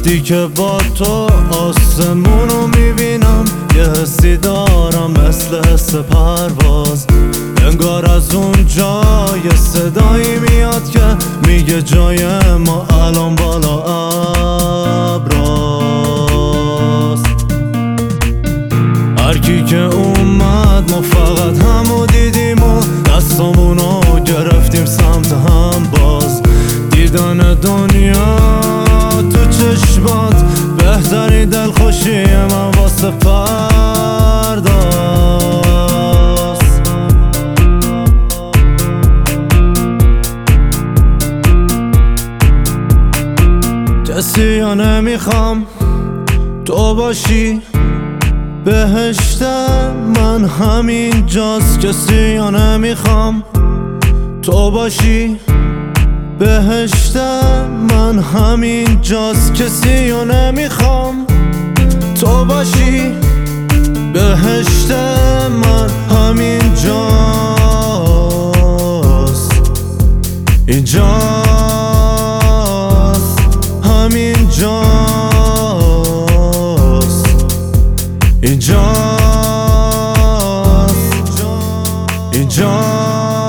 وقتی که با تو آسمونو میبینم یه حسی دارم مثل حس پرواز، انگار از اونجا یه صدایی میاد که میگه جای ما الان بالا ابراست. هرکی که اومد ما فقط همو دیدیم و دستامونو گرفتیم سمت هم باز. دیدن دنیا تو چشمات بهترین دلخوشی من واسه فرداست. کسی یا نمیخوام تو باشی، بهشت من همین جاست. کسی یا نمیخوام تو باشی، بهشت من همین جاست. کسی یا نمیخوام تو باشی، بهشت من همین جاست. اینجاست، همین جاست. اینجاست، اینجاست.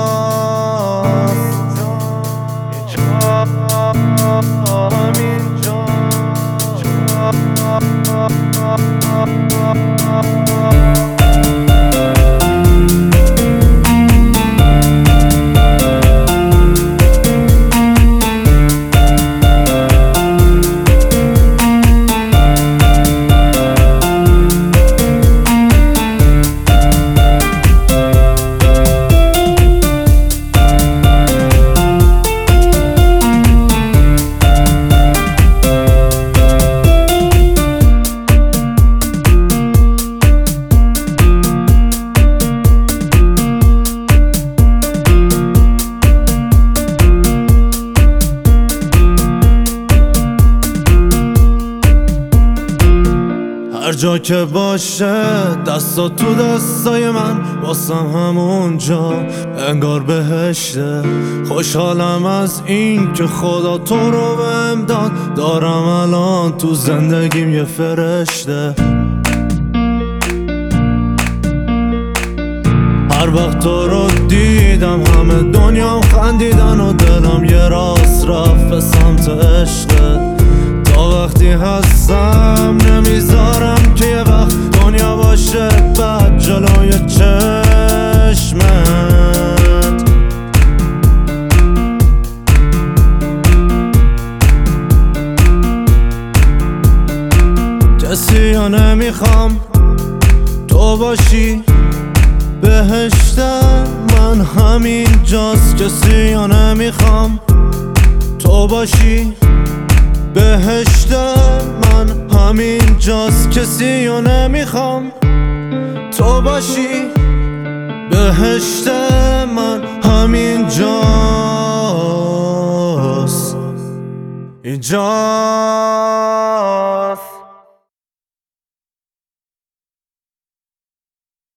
هر جا که باشه دستا تو دستای من واسم همونجا انگار بهشته. خوشحالم از این که خدا تو رو بهم داد، دارم الان تو زندگیم یه فرشته. هر وقت تو رو دیدم همه دنیام خندیدن و دلم یه راست رفت به سمت عشقت. تا وقتی هستم نمیذارم که یه وقت دنیا باشه بعد جلوی چشمت. کسی یا نمیخوام تو باشی، بهشت من همین جاست. کسی یا نمیخوام تو باشی، بهشت من همین جاست. کسی یا نمیخوام تو باشی، بهشت من همین جاست. اینجا